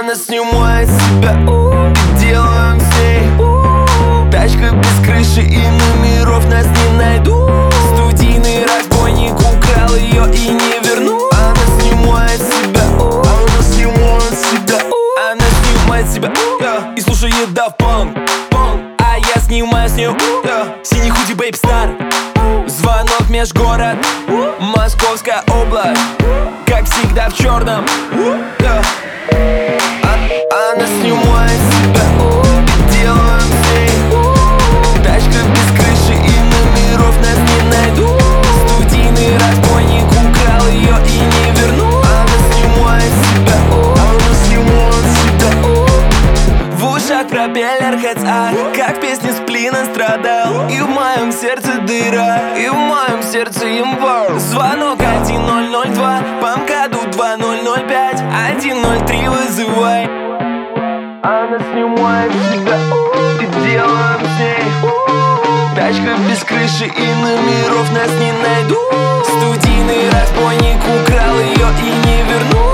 Она снимает с себя, делаем с ней. Тачка без крыши и номеров, нас не найдут. Студийный разбойник украл ее и не вернул. Она снимает с себя, она снимает с себя, она снимает с себя, и слушает Daft Punk. А я снимаю с нее синий худи Babe Star. Звонок межгород, Московская область, как всегда в черном. Она снимает с себя, делаем с ней. Тачка без крыши и номеров, нас не найдут. Студийный разбойник украл ее и не вернул. Она снимает с себя, она снимает с себя. В ушах пропеллер Heads, как песня Сплина страдал. И в моем сердце дыра, и в моем сердце имба. Звонок 1002, по МКАДу 2005, 103 вызывай. Она снимает себя, и делаем с ней. Тачка без крыши и номеров, нас не найдут. Студийный разбойник украл ее и не вернул.